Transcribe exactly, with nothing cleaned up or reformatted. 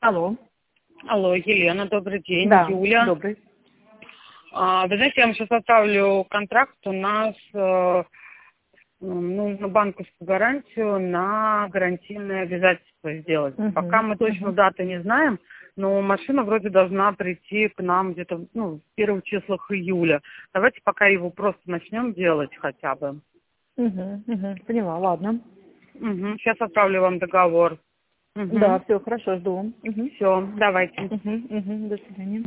Алло. Алло, Елена, добрый день. Да, Юля. добрый. А, вы знаете, я вам сейчас отправлю контракт. У нас э, нужно банковскую гарантию на гарантийные обязательства сделать. Угу, Пока мы точно угу. даты не знаем, но машина вроде должна прийти к нам где-то ну, в первых числах июля. Давайте пока его просто начнем делать хотя бы. Угу, угу. Поняла, ладно. Угу. Сейчас отправлю вам договор. Угу. Да, все, хорошо, жду. Угу. Все, давайте. Угу, угу. До свидания.